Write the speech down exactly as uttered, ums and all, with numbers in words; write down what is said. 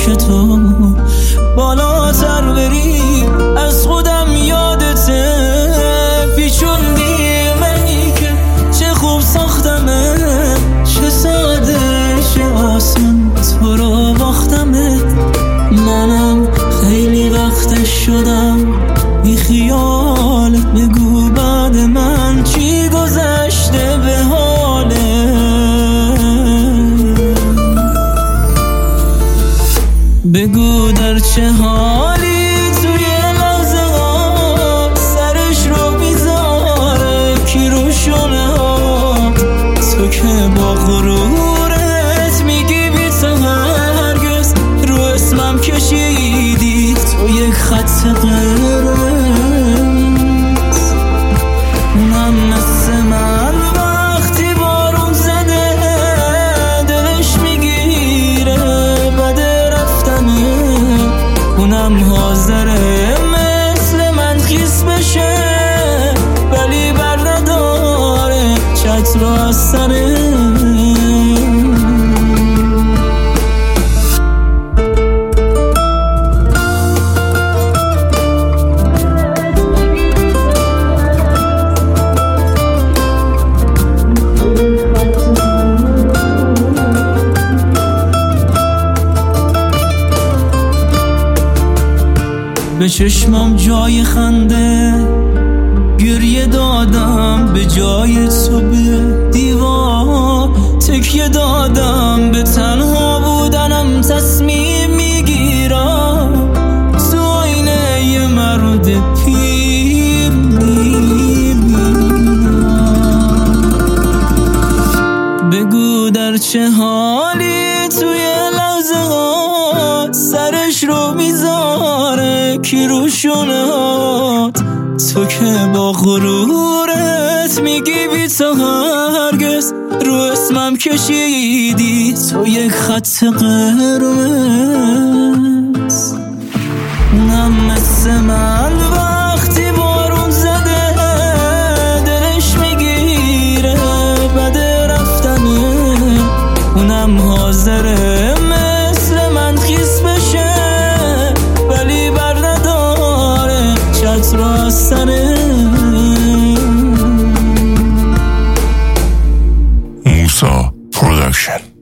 که تو بالاتر بری از خودم یادته پیچوندی منی که چه خوب ساختمه چه ساده چه آسان تو رو باختمت منم خیلی وقت شدم بی خیالت بگو بعد من چی گذشته به حالت بگو در چه حالی توی لحظه ها سرش رو بیزاره کی رو شونه ها تو که با غرورت میگی بی تو هرگز رو اسمم کشیدی تو یک خط قرمز اونم مثل من وقتی بارون زده دلش میگیره بده رفتنه اونم حاضره مثل من خیس بشه ولی بر نداره چت رو از سره به چشمم جای خنده گریه دادم به جای تو به دیوار تکیه دادم به تنها بودنم تصمیم میگیرم تو آینه یه مرد پیر میبینم بگو در چه حالی توی لحظه ها سرش رو میذاره کی رو شونه هات تو که با غرورت میگی بی تو هرگز رو اسمم کشیدی تو یک خط قرمز اونم مثل من وقتی بارون زده دلش میگیره بده رفتنه اونم حاضره مثل من خیس بشه ولی بر نداره چت رو از سره موسا پرودکشن.